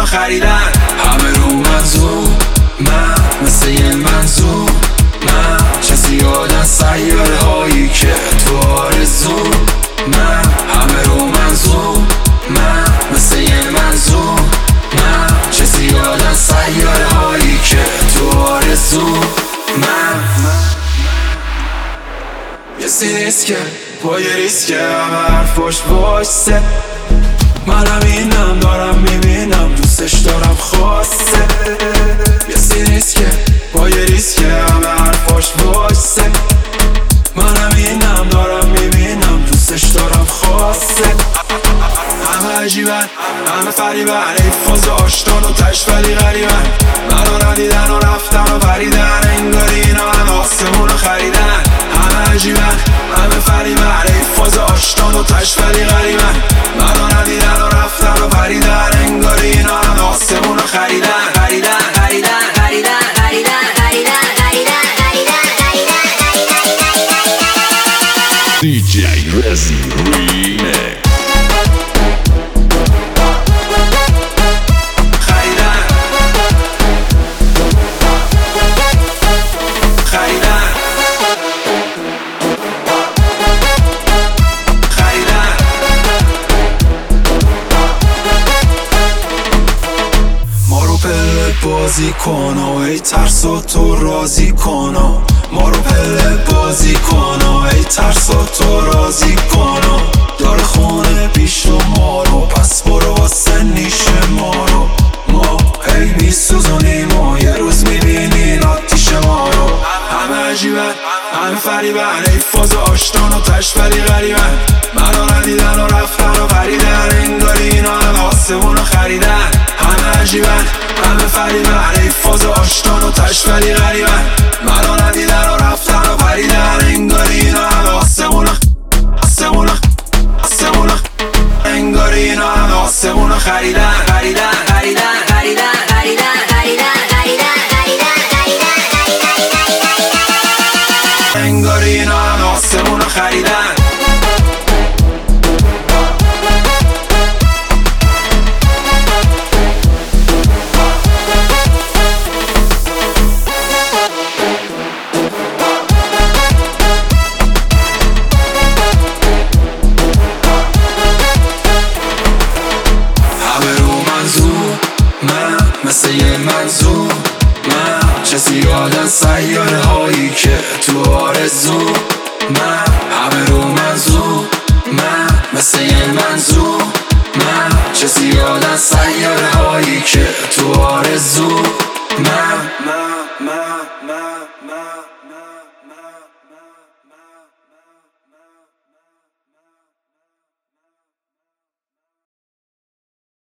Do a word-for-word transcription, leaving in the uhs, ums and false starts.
خریدن. همه رو منظور من مثل یه منظور من چه زیادن سیاره هایی که تو آرزو من. همه رو منظور من مثل یه منظور من چه زیادن سیاره هایی که تو آرزو من. کسی نیست که پای ریسک همه حرفاش واسه منم اینم دارم میبینم دوستش دارم خواسته. کسی نیست که پای ریسک همه حرفاش واسه منم اینم دارم میبینم دوستش دارم خواسته. همه عجیبن همه فریبن ای فاز آشتان و تش ولی غریبن. منو ندیدن و رفتن و پریدن انگاری اینا هم آسمون رو خریدن. همه عجیبن همه فریبن ای فاز آشتان و تش ولی غریبن. منو ندیدن و رفتن و پریدن انگاری اینا هم آسمون رو خریدن. خریدن خریدن خریدن خریدن خریدن خریدن دی جی Rezi Remix. بازی کن و ای ترسا تو راضی کن و ما رو پله بازی کن و ای ترسا تو راضی کن و داره خونه پیش ما رو پس برو واسه نیش ما رو. ما هی میسوزونیم و یه روز میبینین آتیش ما رو. همه عجیبن همه فریبن ای فاز آشتان و تش ولی غریبن. منو ندیدن و رفتن و پریدن انگاری اینا هم آسمون رو خریدن. همه عجیبن همه فریبن ای فاز آشتان و تش ولی غریبن. منو ندیدن و رفتن و پریدن انگاری اینا هم آسمون رو آسمون رو آسمون رو انگاری اینا هم آسمون رو خریدن. خریدن خریدن خریدن خریدن خریدن انگاری اینا هم آسمون رو خریدن. مثل یه منظور من چه زیادن سیاره هایی که تو آرزو